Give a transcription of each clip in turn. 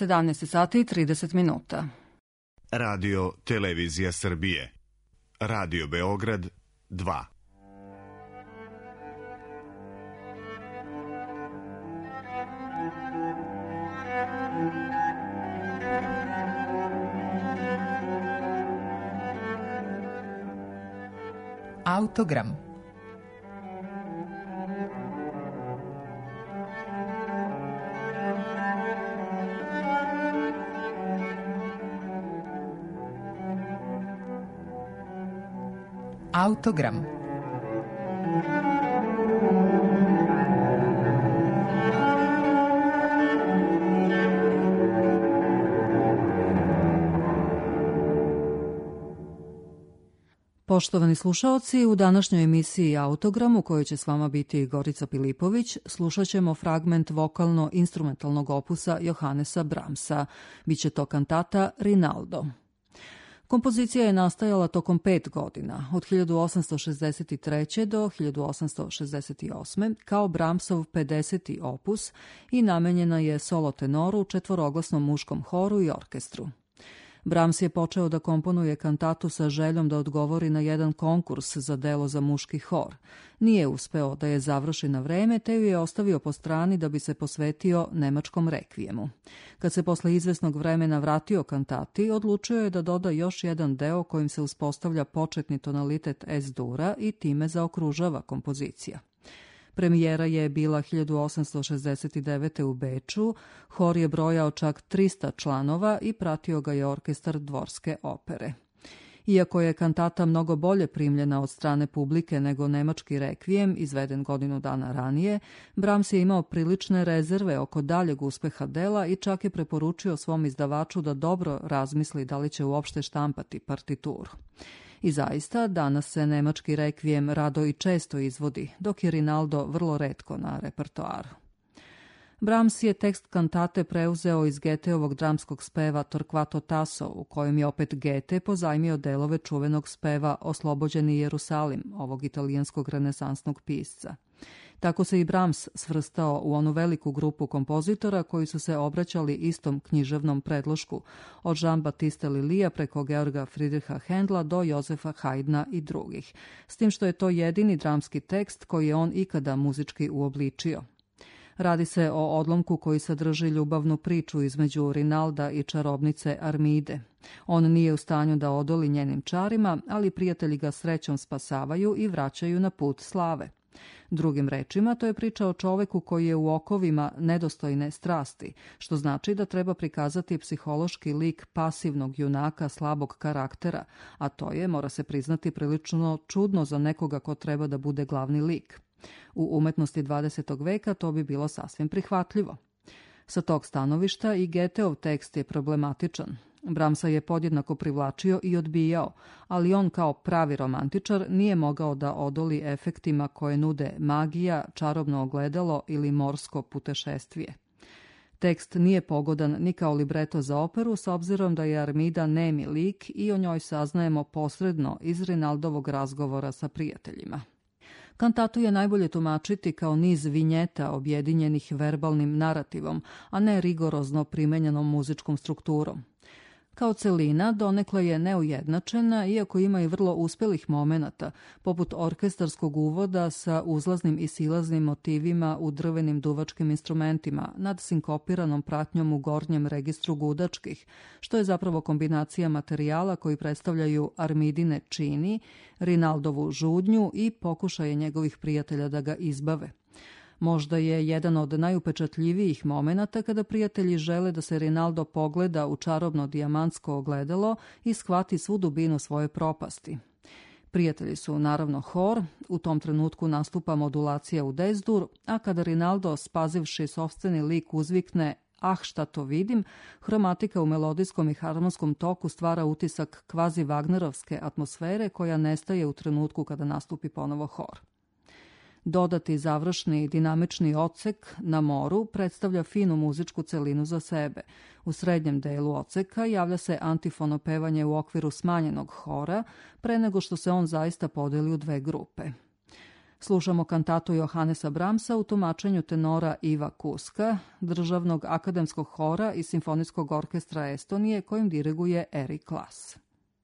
17 sati i 30 minuta. Radio Televizija Srbije. Radio Beograd 2. Autogram. Autogram. Poštovani slušaoci, u današnjoj emisiji Autogram, u kojoj će s vama biti Gorica Pilipović, slušat ćemo fragment vokalno-instrumentalnog opusa Johannesa Brahmsa. Biće to kantata Rinaldo. Kompozicija je nastajala tokom 5 godina, od 1863. do 1868. kao Brahmsov 50. opus i namenjena je solo tenoru, četvoroglasnom muškom horu i orkestru. Brahms je počeo da komponuje kantatu sa željom da odgovori na jedan konkurs za delo za muški hor. Nije uspeo da je završi na vreme, te ju je ostavio po strani da bi se posvetio nemačkom rekvijemu. Kad se posle izvesnog vremena vratio kantati, odlučio je da doda još jedan deo kojim se uspostavlja početni tonalitet Es-dura i time zaokružava kompozicija. Premijera je bila 1869. u Beču, hor je brojao čak 300 članova i pratio ga je orkestar Dvorske opere. Iako je kantata mnogo bolje primljena od strane publike nego nemački rekvijem, izveden godinu dana ranije, Brahms je imao prilične rezerve oko daljeg uspeha dela i čak je preporučio svom izdavaču da dobro razmisli da li će uopšte štampati partituru. I zaista, danas se nemački rekvijem rado i često izvodi, dok je Rinaldo vrlo retko na repertoaru. Brahms je tekst kantate preuzeo iz Goetheovog dramskog speva Torquato Tasso, u kojem je opet Goethe pozajmio delove čuvenog speva Oslobođeni Jerusalim, ovog italijanskog renesansnog pisca. Tako se i Brahms svrstao u onu veliku grupu kompozitora koji su se obraćali istom književnom predlošku, od Jean-Baptiste Lullyja preko Georga Friedricha Händla do Josefa Haydna i drugih, s tim što je to jedini dramski tekst koji je on ikada muzički uobličio. Radi se o odlomku koji sadrži ljubavnu priču između Rinalda i čarobnice Armide. On nije u stanju da odoli njenim čarima, ali prijatelji ga srećom spasavaju i vraćaju na put slave. Drugim rečima, to je priča o čoveku koji je u okovima nedostojne strasti, što znači da treba prikazati psihološki lik pasivnog junaka slabog karaktera, a to je, mora se priznati, prilično čudno za nekoga ko treba da bude glavni lik. U umetnosti 20. veka to bi bilo sasvim prihvatljivo. Sa tog stanovišta i Goetheov tekst je problematičan. Brahmsa je podjednako privlačio i odbijao, ali on kao pravi romantičar nije mogao da odoli efektima koje nude magija, čarobno ogledalo ili morsko putešestvije. Tekst nije pogodan ni kao libreto za operu, s obzirom da je Armida nemi lik i o njoj saznajemo posredno iz Rinaldovog razgovora sa prijateljima. Kantatu je najbolje tumačiti kao niz vinjeta objedinjenih verbalnim narativom, a ne rigorozno primenjenom muzičkom strukturom. Kao celina donekle je neujednačena, iako ima i vrlo uspelih momenata, poput orkestarskog uvoda sa uzlaznim i silaznim motivima u drvenim duvačkim instrumentima nad sinkopiranom pratnjom u gornjem registru gudačkih, što je zapravo kombinacija materijala koji predstavljaju Armidine čini, Rinaldovu žudnju i pokušaje njegovih prijatelja da ga izbave. Možda je jedan od najupečatljivijih momenata kada prijatelji žele da se Rinaldo pogleda u čarobno dijamantsko ogledalo i shvati svu dubinu svoje propasti. Prijatelji su naravno hor, u tom trenutku nastupa modulacija u Des-dur, a kada Rinaldo, spazivši sopstveni lik, uzvikne "Ah, šta to vidim", hromatika u melodijskom i harmonskom toku stvara utisak kvazi Wagnerovske atmosfere koja nestaje u trenutku kada nastupi ponovo hor. Dodati završni dinamični odsek na moru predstavlja finu muzičku celinu za sebe. U srednjem delu odseka javlja se antifono pevanje u okviru smanjenog hora, pre nego što se on zaista podeli u dve grupe. Slušamo kantatu Johannesa Brahmsa u tumačenju tenora Iva Kuska, Državnog akademskog hora i Simfonijskog orkestra Estonije kojim diriguje Erik Las.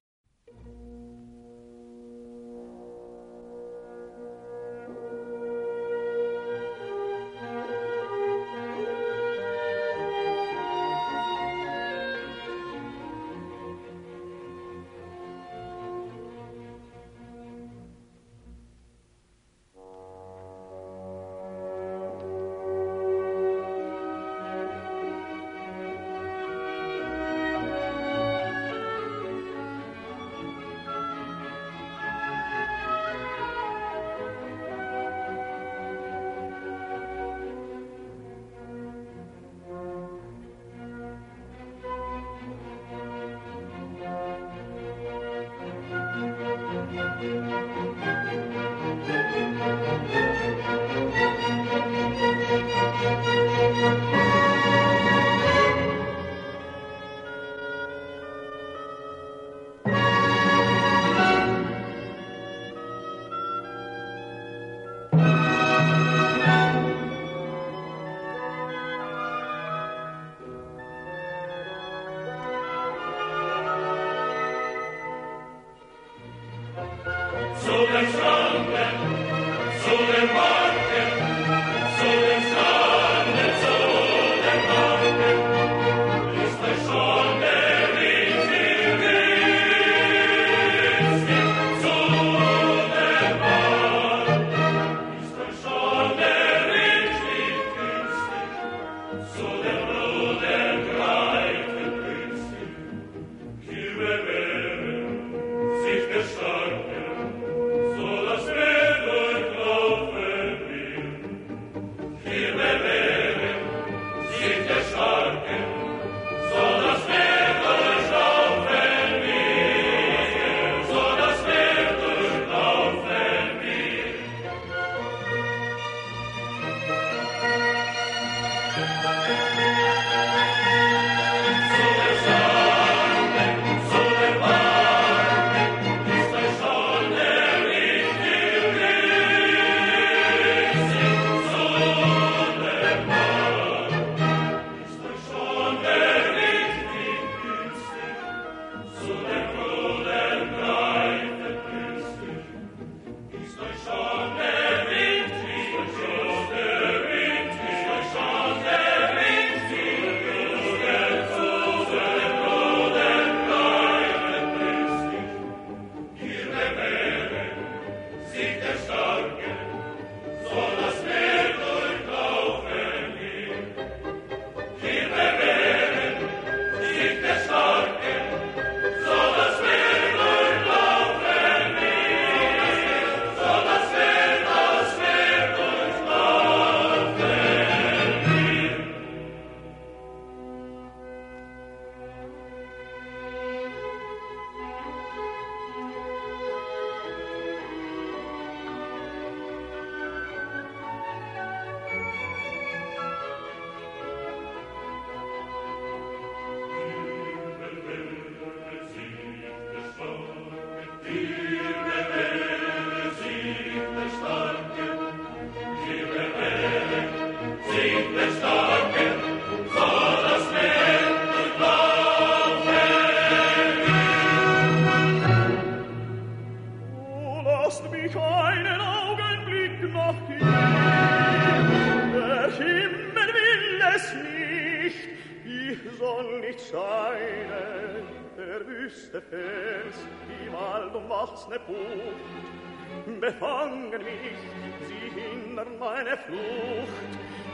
Befangen mich, sie hindern meine Flucht.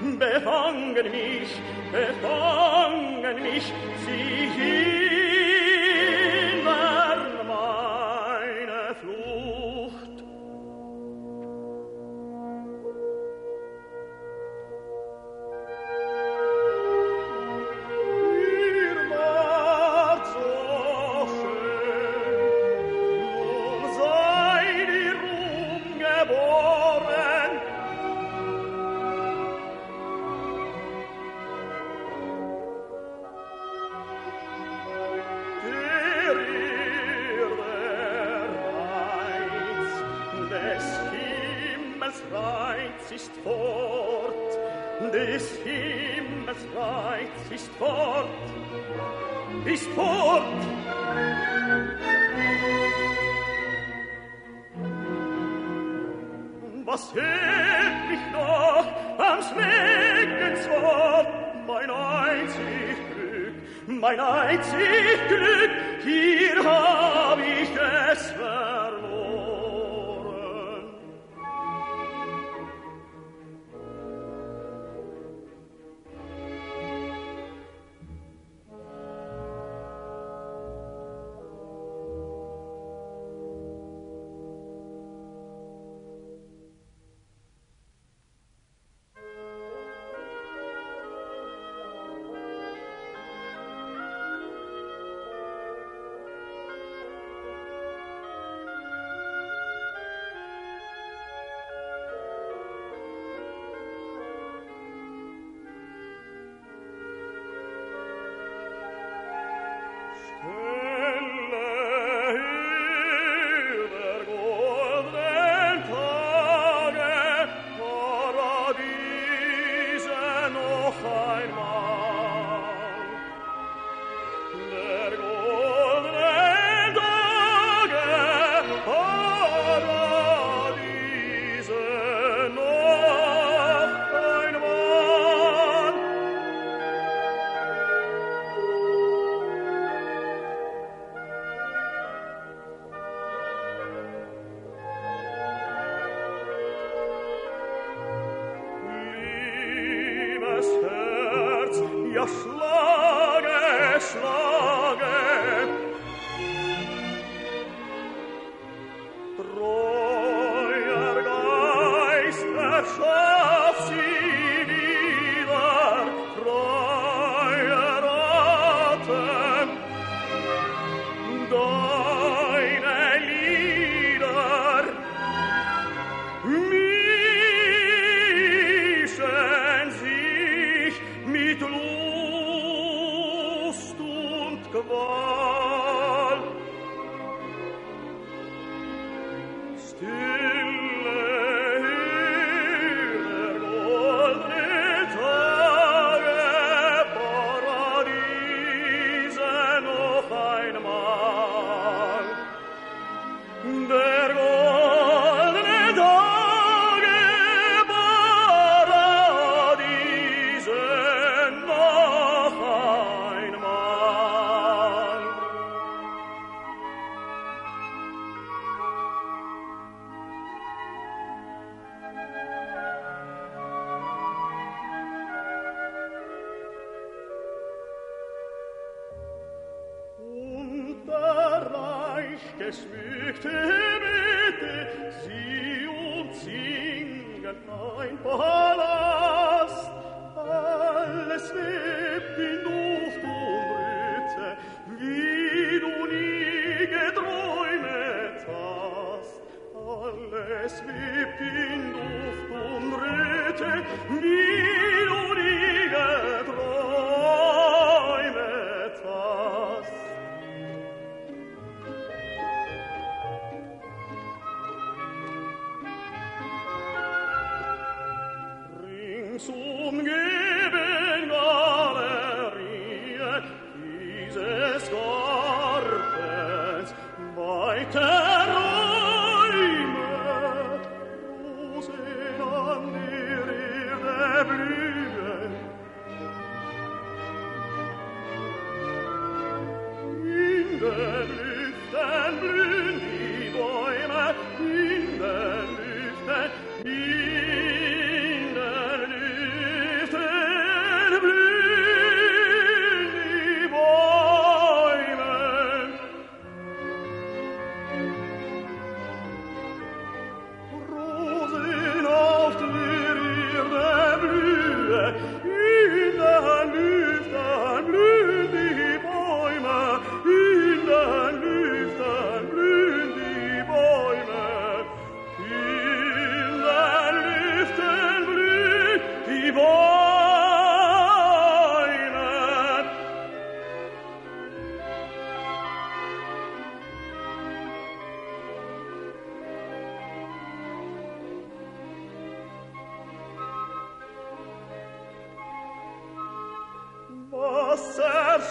Befangen mich, sie hindern meine Flucht. Ihr macht so schön, nun seid ihr umgeboren. des Himmels Reiz ist fort, ist fort. Was hält mich noch am Schreckenswort? Mein einzig Glück, hier hab ich es verloren. Geschmückte Mitte, sie umzingen ein Palast. Alles webt in Duft und Röte, wie du nie geträumet hast. Alles webt in Duft und Röte, wie du nie geträumet hast. Umgeben alle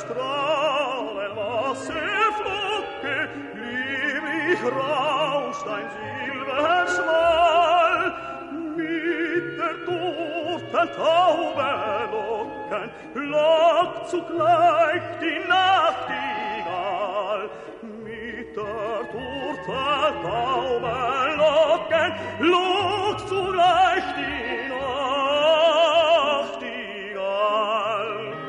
Strahlen, Wasserflocke, lieblich rauscht ein Silberschwall, mit der Turteltaubelocken lockt zugleich die Nachtigall, mit der Turteltaubelocken lockt zugleich die Nachtigall.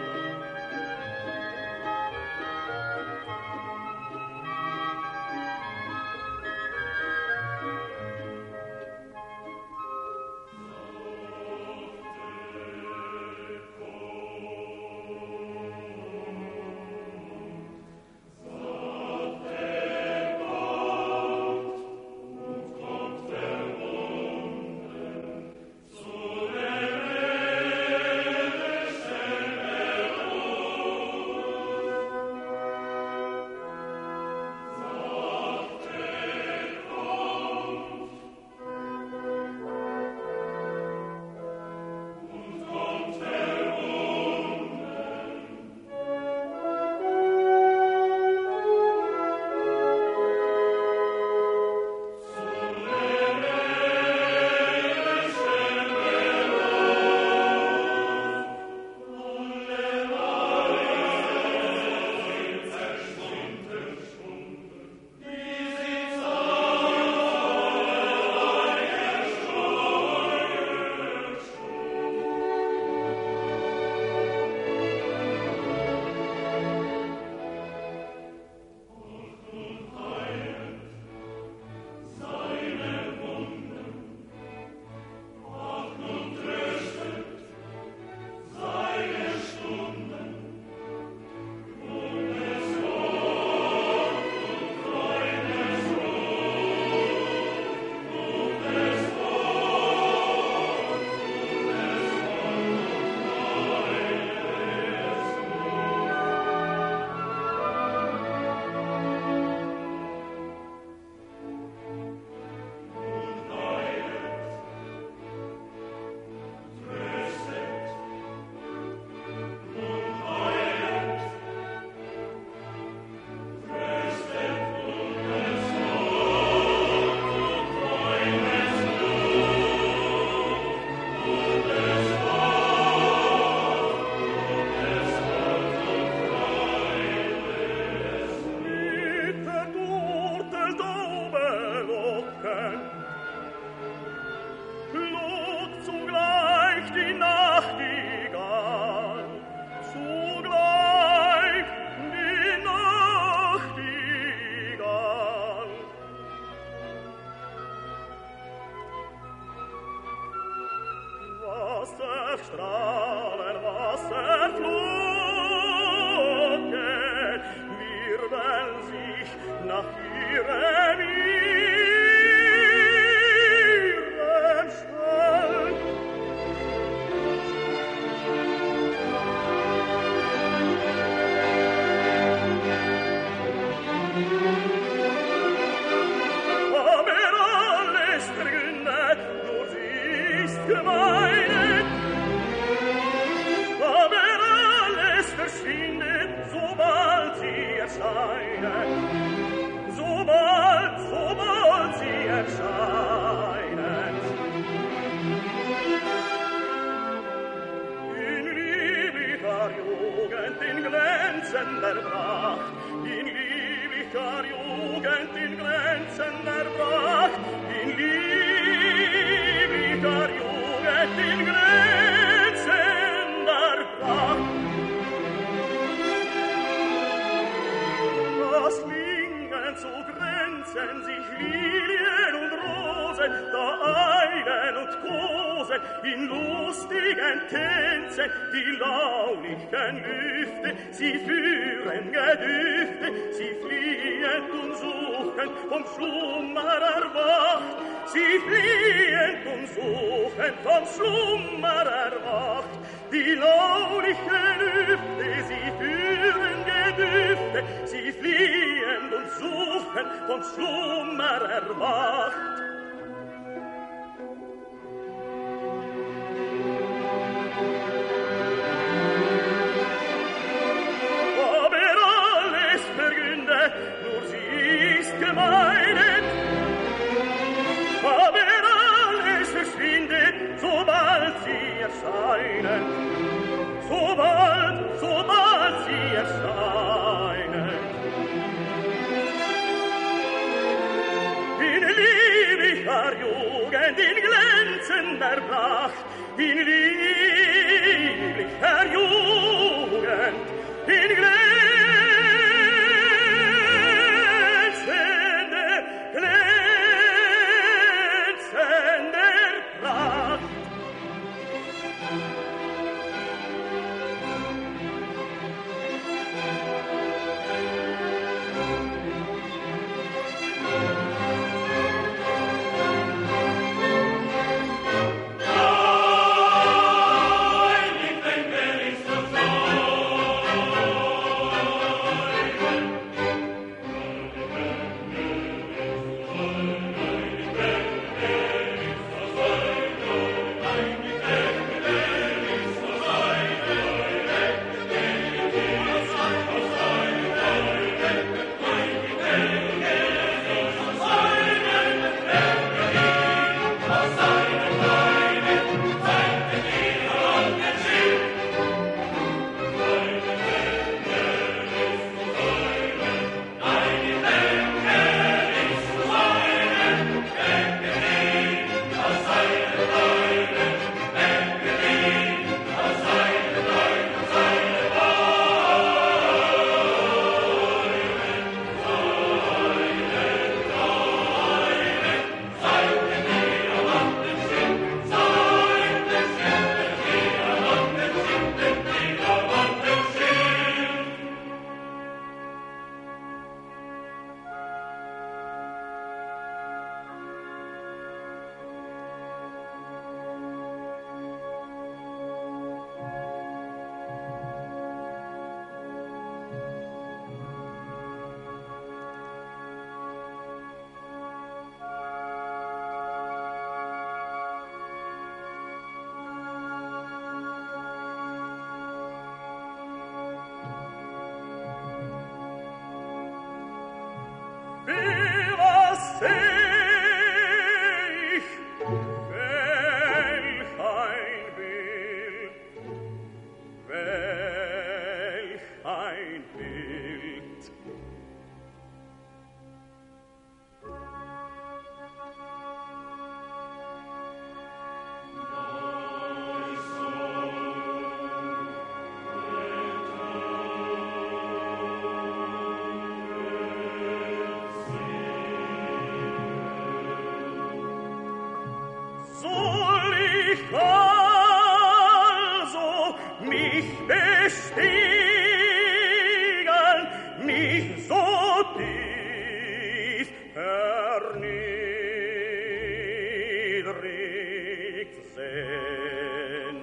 Strahlen, Wasserflocke wirbeln sich nach ihrem Schall. Aber alles vergündet, nur sie ist gemein. Aber alles verschwindet, sobald sie erscheinen. Sobald sie erscheinen. In lieblicher Jugend, in glänzender Pracht, in lieblicher Jugend, in glänzender Pracht, in lieblicher Jugend, in glänzender Pracht. Das Lingen zu Grenzen sich Lilien und Rosen, da eilen und kosen in lustigen Tänzen, die laulichen Lüfte, sie führen Gedüfte, sie fliehen und suchen, vom Schlummer erwacht, sie fliehen und suchen, vom Schlummer erwacht, die laulichen Lüfte, sie führen Gedüfte, sie fliehen und suchen, vom Schlummer erwacht. Länder brach, in lieblicher Jugend, in glänzender Pracht. Also mich bestiegen, mich so tief erniedrigt sehn.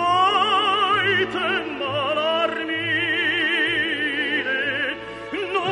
Zweiten Mal armide, no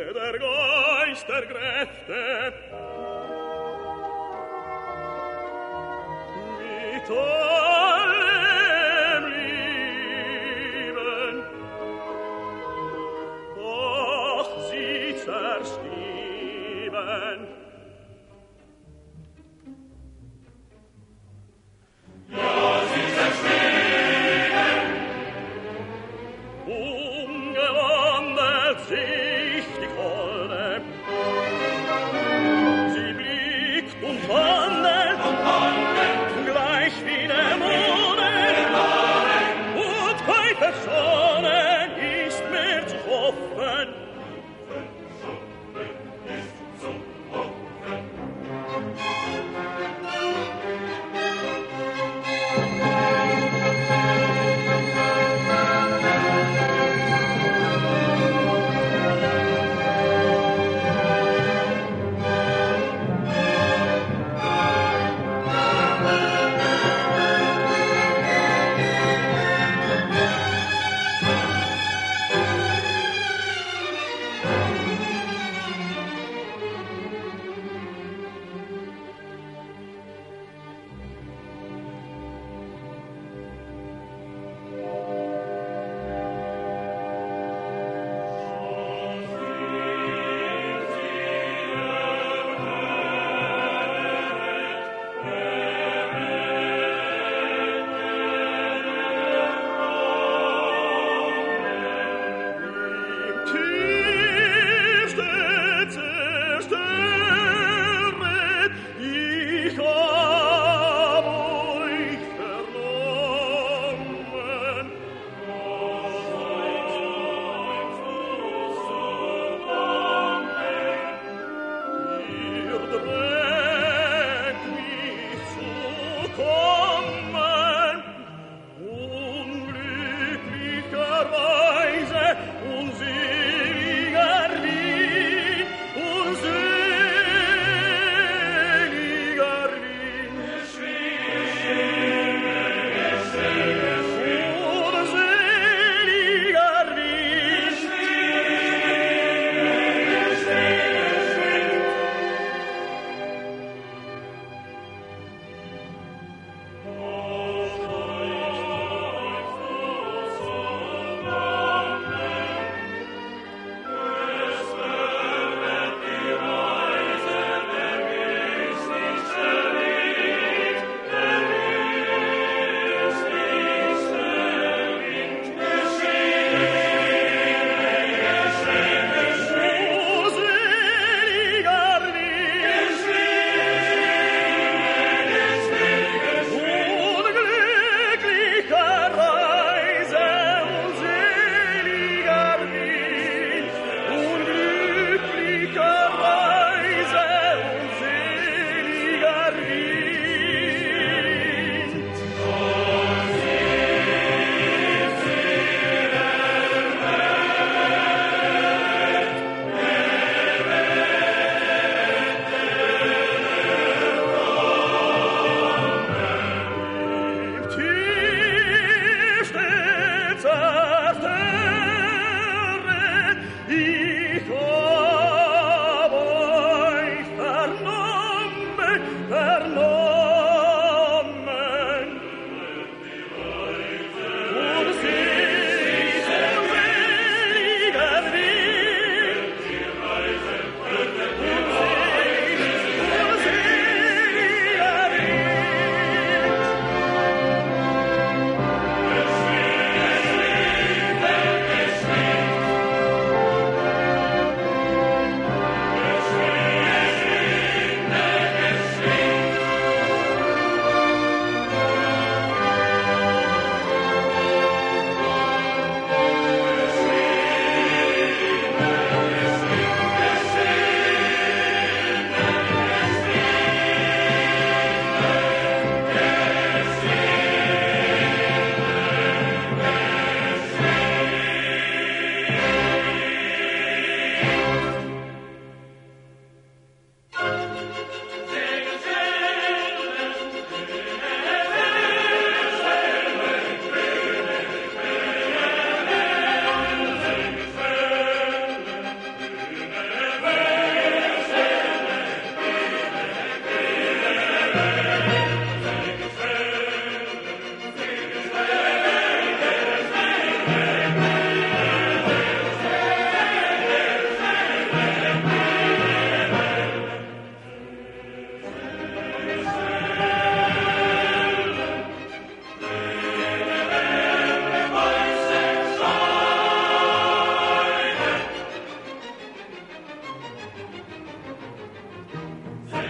der Geist der Kräfte mit allem Leben, doch sie zerstieben. Sich die Kolde, sie blickt und wandelt, gleich wie der Mond, und bei Personen ist mehr zu hoffen.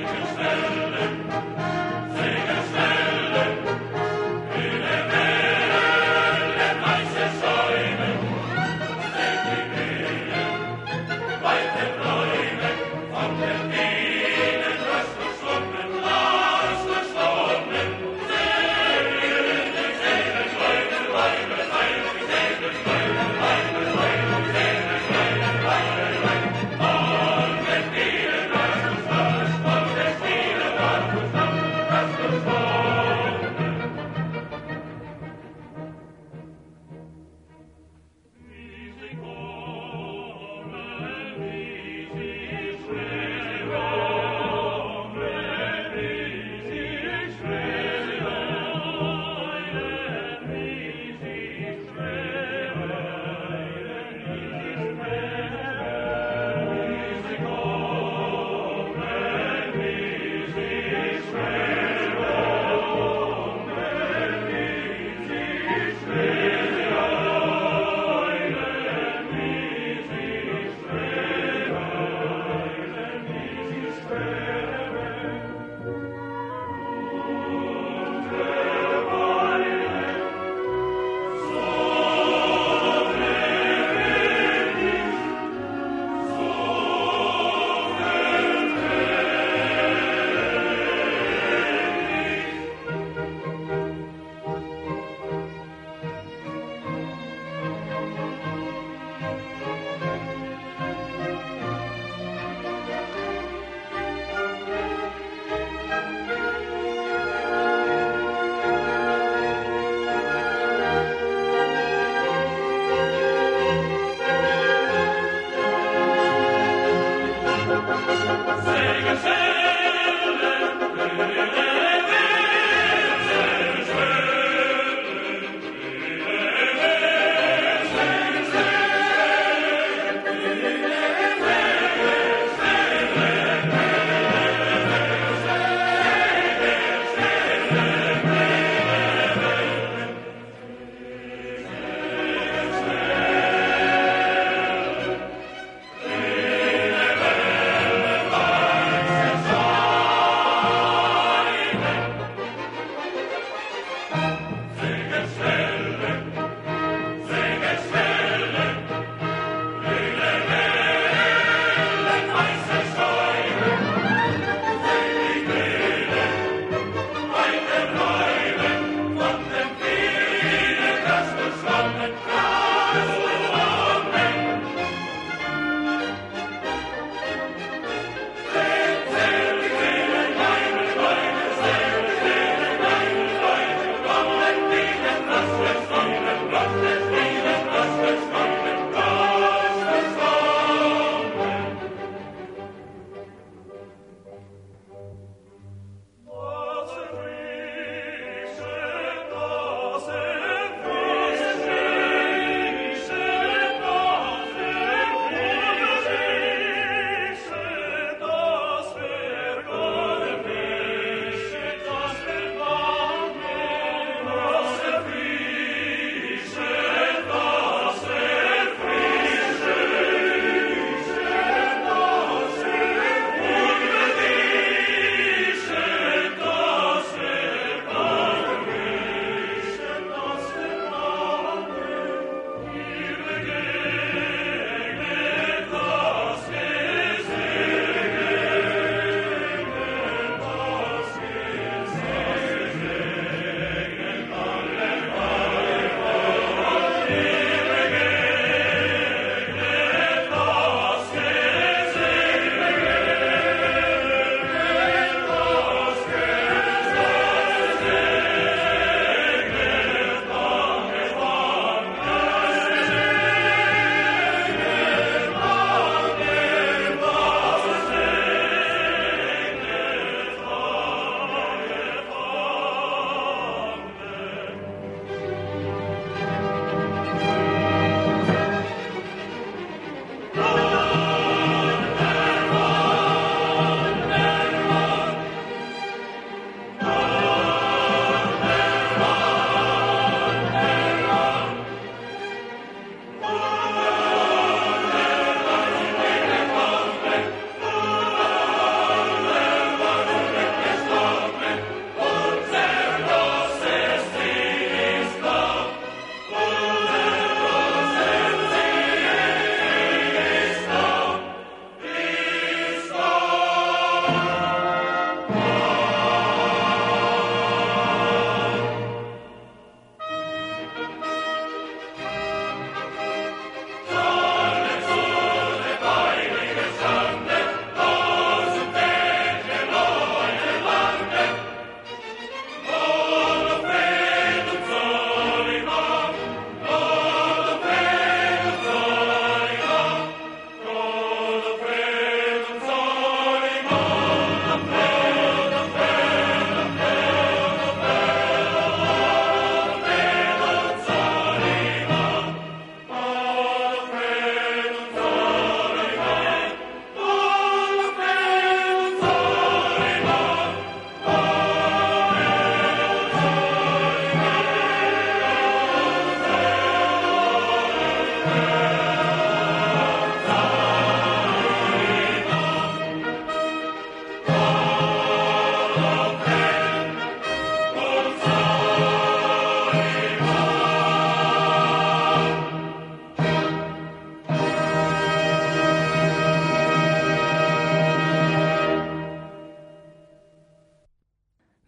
Spiele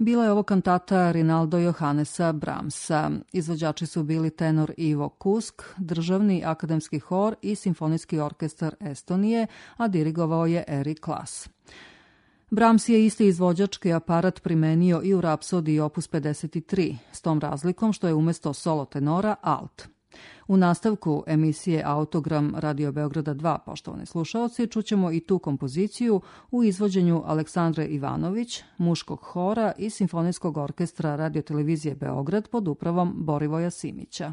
Bila je ovo kantata Rinaldo Johannesa Brahmsa. Izvođači su bili tenor Ivo Kusk, državni akademski hor i simfonijski orkestar Estonije, a dirigovao je Erik Klas. Brahms je isti izvođački aparat primenio i u Rapsodiji opus 53, s tom razlikom što je umjesto solo tenora alt. U nastavku emisije Autogram Radio Beograda 2, poštovani slušaoci, čućemo i tu kompoziciju u izvođenju Aleksandre Ivanović, muškog hora i simfonijskog orkestra Radio-televizije Beograd pod upravom Borivoja Simića.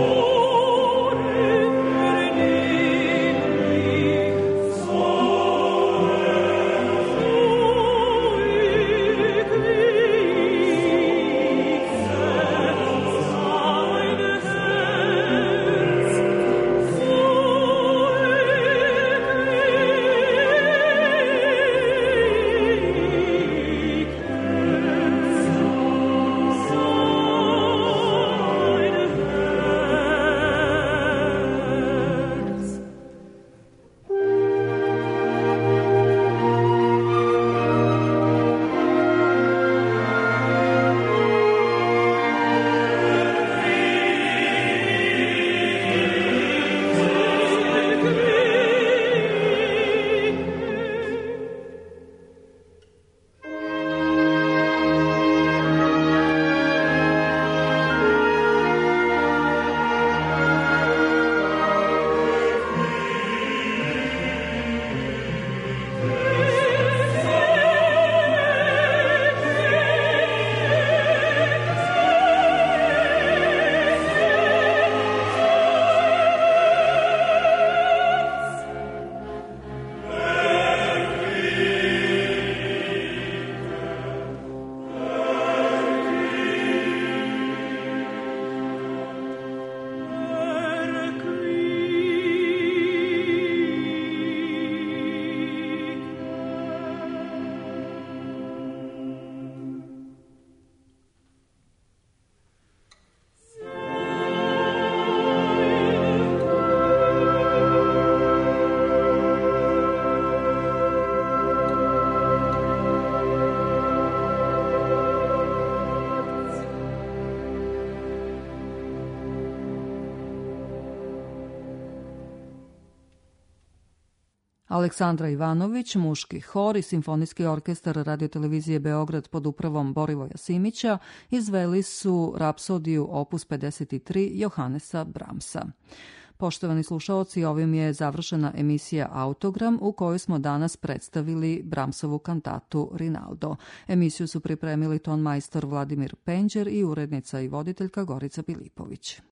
Aleksandra Ivanović, muški hor i Simfonijski orkestar Radiotelevizije Beograd pod upravom Borivoja Simića izveli su Rapsodiju opus 53 Johannesa Brahmsa. Poštovani slušaoci, ovim je završena emisija Autogram u kojoj smo danas predstavili Brahmsovu kantatu Rinaldo. Emisiju su pripremili ton majstor Vladimir Penđer i urednica i voditeljka Gorica Pilipović.